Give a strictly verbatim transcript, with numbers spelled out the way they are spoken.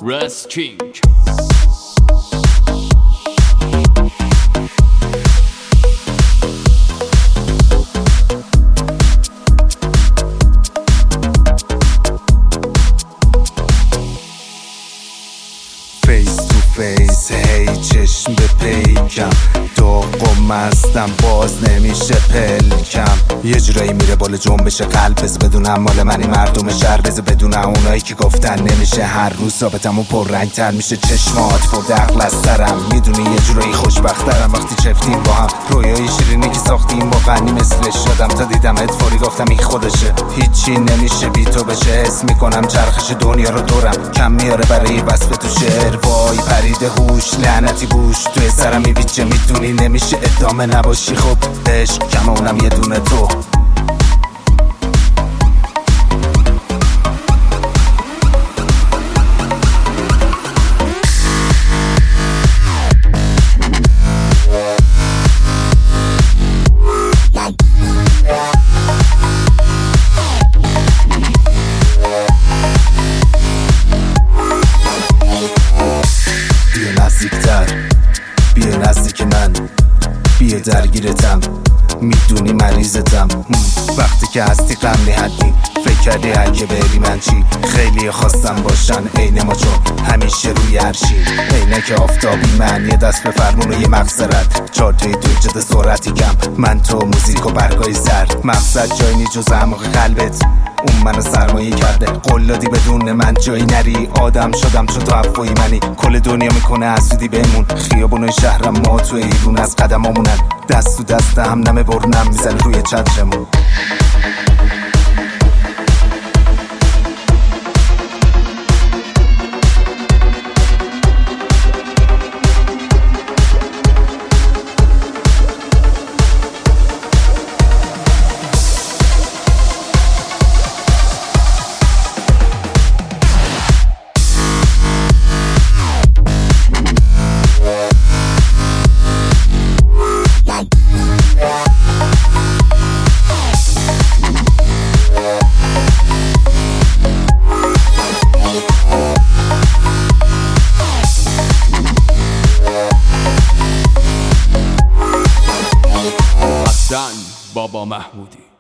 Rest King. فیس تو فیس هی چشم به پیکم، داغ و مستم باز نمیشه پلکم. یه جورایی میره بالا جنبش قلب، بز بدونم مال منی مردم شهر، بز بدونم اونایی که گفتن نمیشه. هر روز ثابتم و پررنگ تر میشه، چشمات پر دقل از سرم. میدونی یه جورایی خوشبخترم وقتی چفتیم با هم، رویای شیرینی که ساختیم با غنی مثلش شدم. تا دیدمت فوری گفتم این خودشه، هیچی نمیشه بی تو بشه. حس میکنم چرخش دنیا رو دورم کم میاره برای وصف تو شعر. وای پریده هوش لعنتی بوش توی سرم میبیچه، میدونی نمیشه ادامه نباشی. خب عشق کم اونم یه دونه تو. بیا نزدیک من، بیا درگیرتم، میدونی مریضتم. وقتی که هستی غم نهدی، فکر کردی اگه بری من چی؟ خیلی خواستم باشن عین ما چون همیشه روی عرشی. عینک آفتابی من، یه دست به فرمون و یه مقصرت، چارتای دو جد سرعتی کم، من تو موزیک و برگای زرد. مقصد جایی نی جز اعماق قلبت، اون منو سرمایه کرده. قلادی بدون من جایی نری، آدم شدم چون تو هفوی منی. کل دنیا میکنه حسودی بهمون، خیابونای شهرم ما تو ایرون از قدمامونن. دست تو دست هم نمه برنم میزن روی چترمون. بابا محمودی.